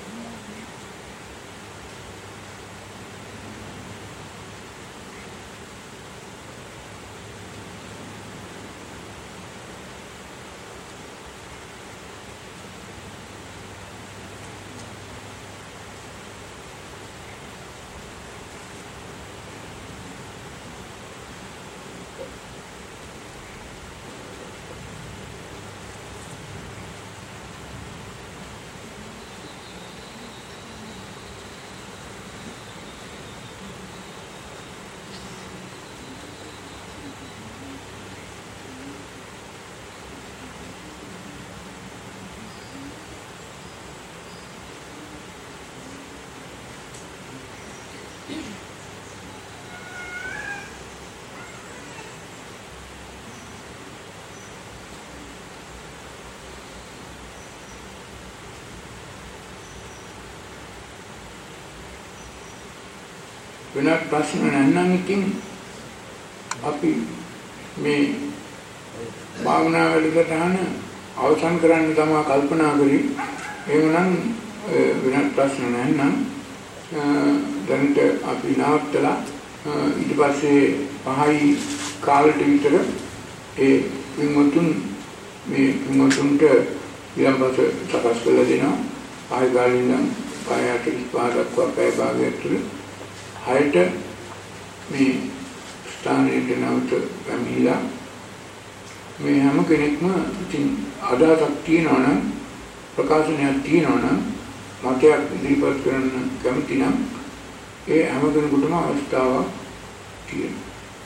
වෙනත් ප්‍රශ්න නැත්නම් ඉතින් අපි මේ භාවනා වැඩසටහන අවසන් කරන්න තමයි කල්පනා කරේ. එහෙමනම් වෙනත් ප්‍රශ්න නැත්නම් දැනට අපි නවත්තලා ඊට පස්සේ පහයි කාලෙට විතර ඒ පින්වතුන් මේ පින්වතුන්ට ඊළඟට සකස් කරලා දෙනවා. ආය කාලේ ඉඳන් පායට ඉස්පාදක් වගේ භාගයක් තුළ හයට මේ ස්ථානයට නැවත පැමිණිලා මේ හැම කෙනෙක්ම ඉතින් අදහසක් තියෙනවා නම් ප්‍රකාශනයක් තියෙනවා නම් මතයක් ඉදිරිපත් කරන්න කැමති නම් ඒ හැම කෙනෙකුටම අවස්ථාවක් තියෙනවා.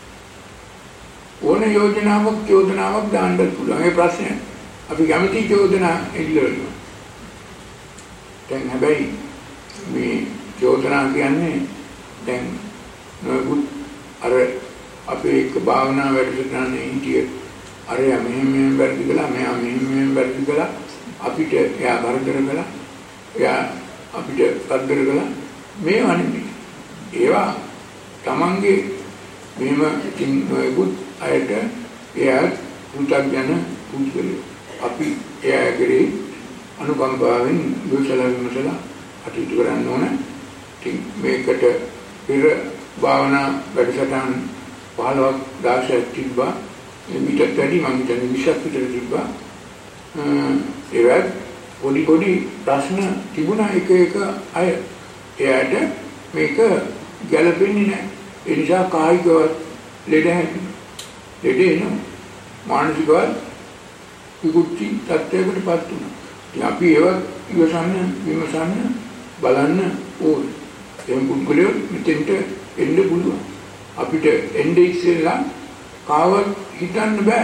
ඕන යෝජනාවක් චෝදනාවක් දාන්න පුළුවන්. ඒ ප්‍රශ්නය අපි කැමති චෝදනා එල්ලනවා. දැන් හැබැයි මේ චෝදනා කියන්නේ දැන් නොයෙකුත් අර අපේ එක භාවනා වැඩසටහනේ හිටිය අරයා මෙහෙම මෙහෙම වැඩි කළා මෙයා මෙහෙම මෙහෙම වැඩි කළා අපිට එයා වර්ධන කළා එයා අපිට වර්ධන කළා මේවා නෙමෙයි ඒවා තමන්ගේ මෙහෙම ඉතින් නොයෙකුත් අයට එයා පුතග්ජන පුද්ගලයෝ අපි එයා කෙරේ අනුකම්පාවෙන් විශ්ලේෂණ විමසලා අටීතු කරන්න ඕන. ඉතින් මේකට පෙර භාවනා වැඩසටහන් පහළොවක් දහසක් තිබ්බා. මේකට වැඩි මම හිතන්නේ විස්සක් විතර තිබ්බා. ඒවත් පොඩි පොඩි ප්‍රශ්න තිබුණා එක එක අය. එයාට මේක ගැළපෙන්නේ නැහැ. ඒ නිසා කායිකව ලෙඩ හැදෙනවා. ලෙඩ එනවා. මානසිකව විකෘති තත්ත්වයකටපත් වුණා. ඉතින් අපි ඒවා ඉවසන්න විමසන්න බලන්න ඕනේ. එහෙනම් පුද්ගලයෝ මෙතෙන්ට එන්න පුළුවන්. අපිට එන්නේ ඉස්සෙල්ලා කාවත් හිතන්න බෑ.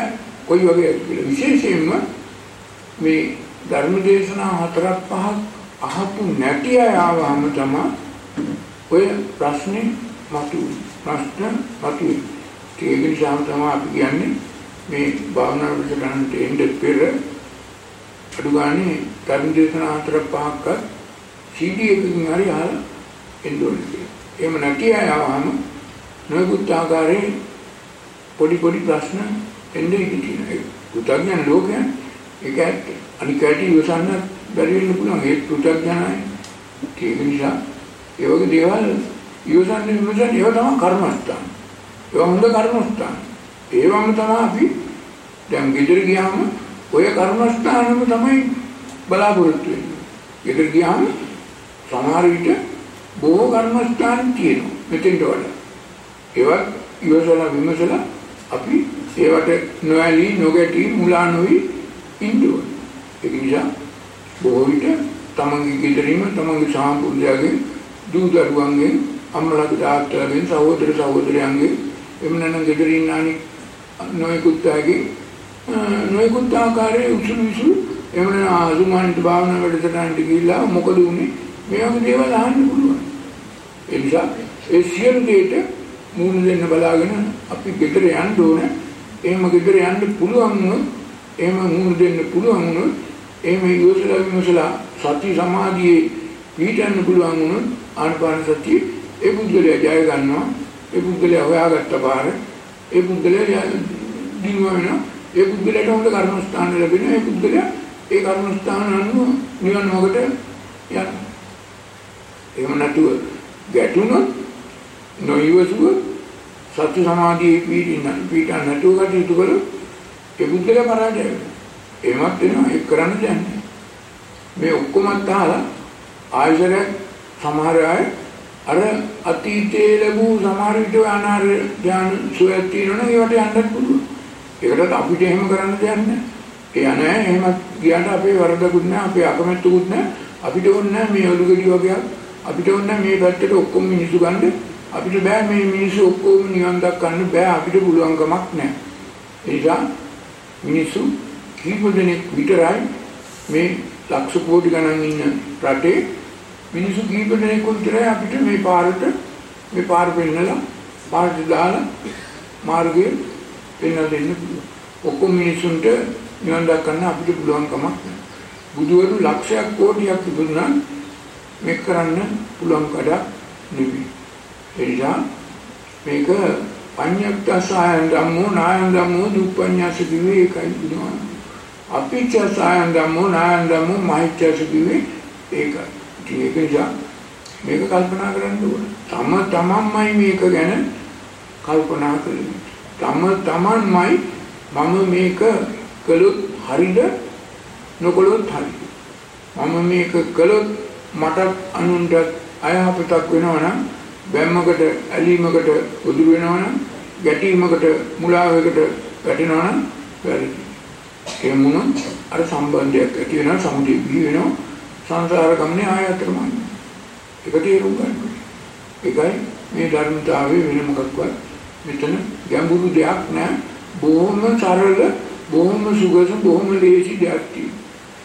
කොයි වගේද කියලා. විශේෂයෙන්ම මේ ධර්ම දේශනා හතරක් පහක් අහපු නැති අය ආවම තමයි ඔය ප්‍රශ්නේ මතුවෙන්නේ. ප්‍රශ්න මතුවෙන්නේ. ඒක නිසා තමයි අපි කියන්නේ මේ භාවනා වැඩසටහනට එන්න පෙර අඩු ගානේ ධර්ම දේශනා හතරක් පහක් සී ඩී එකකින් හරි අහලා එන්න ඕනේ. එහෙම නැති අය ආවම නොයෙකුත් ආකාරයේ පොඩි පොඩි ප්‍රශ්න එන්නේ ඉතින් පුතග්ජන ලෝකයන් ඒක ඇත්ත. අනික ඇටි ඉවසන්න බැරි වෙන්න පුළුවන්. ඒ පුතග්ජනයි. ඒක නිසා ඒ වගේ දේවල් ඉවසන්න ඉවසන්න ඒවා තමයි කර්මස්ථාන. ඒවා හොඳ කර්මස්ථාන. ඒවම තමයි අපි දැන් ගෙදර ගියාම ඔය කර්මස්ථානෙම තමයි බලාපොරොත්තු වෙන්නේ. ගෙදර ගියාම සමහර විට බොහෝ කර්මස්ථාන තියෙනවා. මෙතෙන්ට වඩා. ඒවත් ඉවසලා විමසලා අපි ඒවට නොඇලී නොගැටි මුලා නොවි ඉන්න ඕනේ. ඒක නිසා බොහෝ විට තමන්ගේ ගෙදරින්ම තමන්ගේ සාම්පූර්ණයෙන් දූ දරුවන්ගෙන් අම්මලාගේ තාත්තලාගෙන් සහෝදර සහෝදරයන්ගෙන් එමුණනම් ගෙදරින් අනික් නොයෙකුත් අයගේ නොයෙකුත් ආකාරයේ උසුළු විසුළු එමුණන ආසුමානිත භාවනා වැඩසටහනට ගිහිල්ලා මොකද උනේ මේ වගේ දේවල් අහන්න පුළුවන්. ඒ නිසා ඒ සියලු දේට මූණ දෙන්න බලාගෙන අපි ගෙදර යන්න ඕනේ. එහෙම ගෙදර යන්න පුළුවන් වුණොත් එහෙම මූණ දෙන්න පුළුවන් වුණොත් එහෙම යොසලා විමසලා සති සමාධියේ පිටන්න පුළුවන් වුණොත් ආනාපාන සතිය ඒ බුද්ධලයා ජය ගන්නවා. ඒ බුද්ධලයා හොයාගත්ත පාර ඒ බුද්ධලයා දිනුව වෙනවා. ඒ බුද්ධලයාට හොඳ කර්මස්ථාන ලැබෙනවා. ඒ බුද්ධලයා ඒ කර්මස්ථාන අනුව නිවන මොකට යනවා. එහෙම නැතුව ගැටුණොත් නොයවසුව සත්‍ය සමාධියේ පිටින් පිටන්න නැතුව කටයුතු කළොත් ඒ බුද්ධලයා පරාජය වෙනවා. එහෙමත් වෙනවා. ඒක කරන්න දෙන්නේ. මේ ඔක්කොම අහලා ආයතන සමහර අය අර අතීතයේ ලැබූ සමහර විට අනාර ඥාන සුවයක් තියෙනවනේ ඒවට යන්නත් පුළුවන්. ඒකට අපිට එහෙම කරන්න දෙයක් නැහැ. ඒ අනේ එහෙම ගියාට අපේ වරදකුත් නැහැ, අපේ අකමැත්තකුත් නැහැ. අපිට ඕනේ නැහැ මේ ඔලුගෙඩි වගේ. අපිට ඕනේ නැහැ මේ පැත්තට ඔක්කොම මිනිස්සු ගන්න. අපිට බෑ මේ මිනිස්සු ඔක්කොම නිවන් දක්වන්න බෑ. අපිට පුළුවන් කමක් නැහැ. ඒ නිසා මිනිස්සු කීප දෙනෙක් විතරයි මේ ලක්ෂ කෝටි ගණන් ඉන්න රටේ මිනිස්සු කීප දෙනෙක් විතරයි අපිට මේ පාරට මේ පාර පෙන්නලා පාරට දාලා මාර්ගය පෙන්වලා දෙන්න පුළුවන්. ඔක්කොම මිනිස්සුන්ට නිවන් දක්වන්න අපිට පුළුවන් කමක් නැහැ. බුදුවරු ලක්ෂයක් කෝටියක් තිබුණා මේක කරන්න පුළුවන් කඩක් නෙවෙයි. ඒ නිසා මේක පඤ්ඤක්තසයන් ධම්මෝ නායන් ධම්මෝ දුප්පඤ්ඤාස කිව්වේ ඒකයි බුදුහාම. අපිච්ච සයන් ධම්මෝ නායන් ධම්මෝ මහිච්ඡස කිව්වේ ඒකයි. ඒක නිසා මේක කල්පනා කරන්න ඕනේ. තම තමන්මයි මේක ගැන කල්පනා කරන්නේ. තම තමන්මයි මම මේක කළොත් හරිද නොකළොත් හරිද. මම මේක කළොත් මට අනුන්ට අයහපතක් වෙනවා නම් බැම්මකට ඇලීමකට උදුර වෙනවා නම් ගැටීමකට මුලාවකට වැටෙනවා නම් වැරදි. ඒ මොන අර සම්බන්ධයක් ඇති වෙනවා සමුදේ බිහි වෙනවා සංසාර ගමනේ ආයතරමයි. ඒක තේරුම් ගන්න. ඒකයි මේ ධර්මතාවයේ වෙන මොකක්වත් මෙතන ගැඹුරු දෙයක් නෑ. බොහොම සරල, බොහොම සුගත, බොහොම ලේසි දෙයක් තියෙනවා.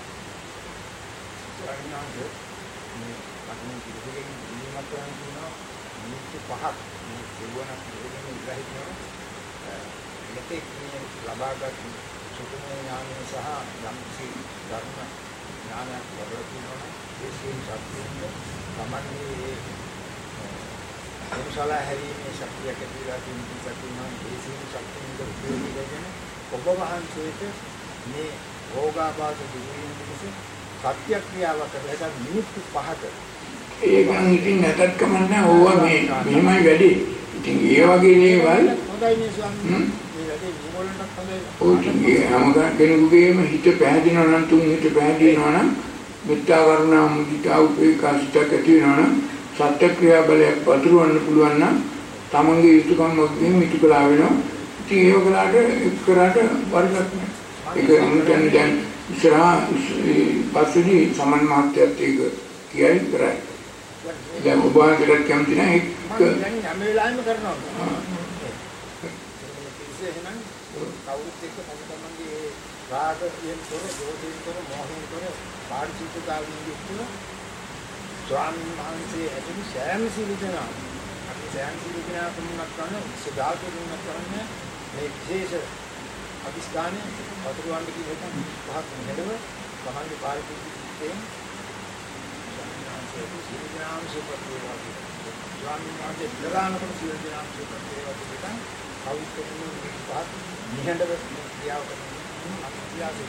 ලබාගත් සුතුමේ ඥානය සහ යම්කිසි ධර්ම ඥානයක් ලැබෙනවා. ඒ සියලු සත්‍යයන්ද තමන්ගේ මොනසලා හැරීමේ ශක්තියක් ඇතිලා තියෙන සත්‍යයන් ඒ සියලු සත්‍යයන්ද උපයෝගී කරගෙන ඔබ වහන්සේට මේ රෝගාබාධ දුරින් පිණිස සත්‍ය ක්‍රියාව කරලා මිනිත්තු පහක ඒකන් ඉතින් නැතත් කමන්නේ ඕවා මේ මෙහෙමයි වැඩි. ඉතින් ඒ වගේ දේවල් හොඳයි නේ ස්වාමීනි. ඔය හැම කෙනෙකුගේම හිත පැහැදිනවා නම් තුන් හිත පැහැදිනවා නම් මෙත්තා කරුණා මුදිතා උපේක්ඛා සිතක් ඇති වෙනවා නම් සත්‍ය ක්‍රියා බලයක් පතුරවන්න පුළුවන් නම් තමන්ගේ යුතුයකම් වලින් මිතුකලා වෙනවා. ඉතින් ඒක කළාට එක් කරාට වරදක් නෑ. ඒක මුලින්ම දැන් ඉස්සරහා පස්සේ සමන් මහත්යත් ඒක කියයි කරයි. දැන් ඔබ වහන්සේට කැමති නැහැ ඒක දැන් හැම වෙලාවෙම කරනවා. එහෙනම් කවුරුත් එක්ක තම තමන්ගේ රාගයෙන් තොර, දෝෂයෙන් තොර, මොහයෙන් තොර පාරිශුද්ධතාවයෙන් යුක්තව ස්වාමීන් වහන්සේ ඇතුළු සෑම සීල දෙනා අපි සෑම සීල දෙනා තුනක් කරන සදාතු තුනක් කරන්නේ මේ විශේෂ අධිෂ්ඨානය වතුරුවන්ට කිව්වොත් පහක් නෙඩව තමන්ගේ පාරිශුද්ධයෙන් ස්වාමීන් වහන්සේ සීල දෙනාම සුපත් වේවා කියලා. ස්වාමීන් වහන්සේ ප්‍රදානකම සීල දෙනාම සුපත් වේවා කියලා කවුරුත් එක්කම මේ පහක් නිහඬව ක්‍රියාව කරනවා අත්‍යාසයි.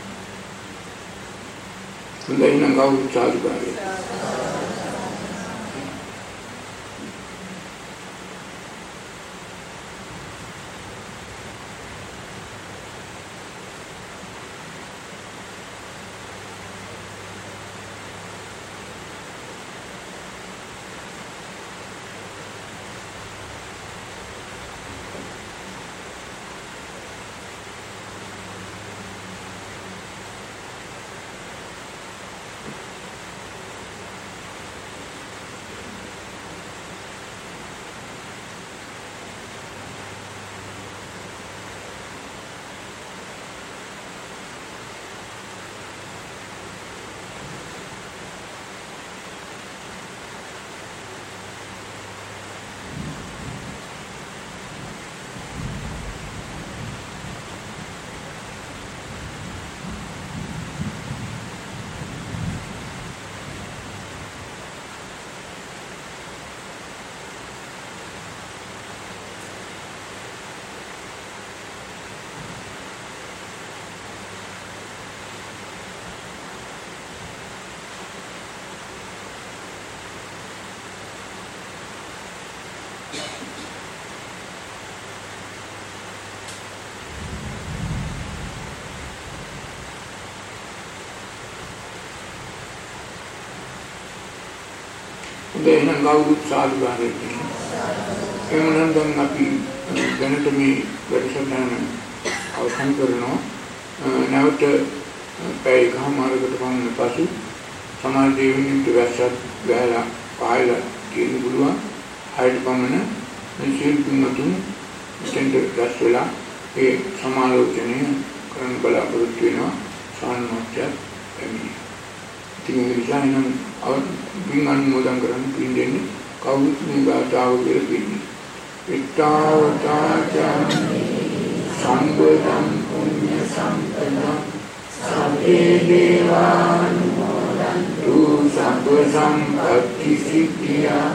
හොඳයි නම් කවුරුත් සාදු කරන්නේ. දෙන්න කවුරුත් සාදු කරන්නේ. එහෙනම් දැන් අපි දැනට මේ වැඩසටහන අවසන් කරනවා. නැවත පැය එකමාරකට පමණ පසු සමාජ ජීවනයේ වැස්සක් ගහලා පායලා කියන පුළුවන් හයිඩ් පමණ මේ ශිල්පිමුතුන් ඉතින්ද දැස්වලා ඒ සමාලෝචනය කරන්න බලාපොරොත්තු වෙනවා සාන්නෝච්චය එන්නේ. ඉතින් ඒ නිසා නම් බින් අනුමෝදන් කරන්න පින් දෙන්නේ කවුරුත් මේ ගාථාව කියලා පින්නේ. ඉත්තාවතාචං සම්බුද්ධං පුඤ්ඤ සම්පදං සබ්බේ දේවානුමෝදන්තු සබ්බ සම්පත්ති සිද්ධියා.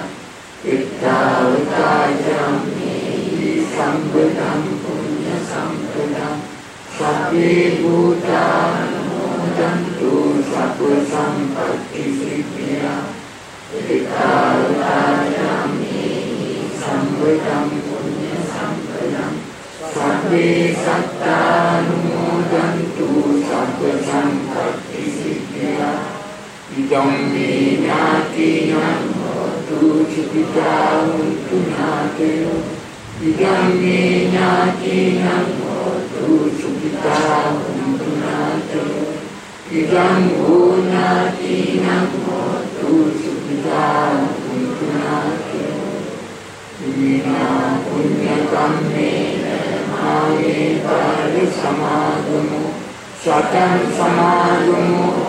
ඉත්තාවතාචං සම්බුද්ධං පුඤ්ඤ සම්පදං සබ්බේ භූතානුමෝදන්තු සබ්බ සම්පත්ති සිද්ධියා. ඉත්තාවතාචං සම්බුද්ධං පුඤ්ඤ සම්පදං සබ්බේ සත්තානුමෝදන්තු සබ්බ සම්පත්ති සිද්ධියා. ඉදං මේ ඥාතිනං හෝතු සුඛිතා හොන්තු ඥාතයෝ. ඉදං මේ ඥාතිනං හෝතු සුඛිතා හොන්තු ඥාතයෝ. ඉදං හෝ ඥාතිනං හෝතු සුඛිතා හොන්තු ඥාතයෝ. විනා පුඤ්ඤ කම්මේන මාගේ පාද සමාගමෝ සතං සමාගමෝ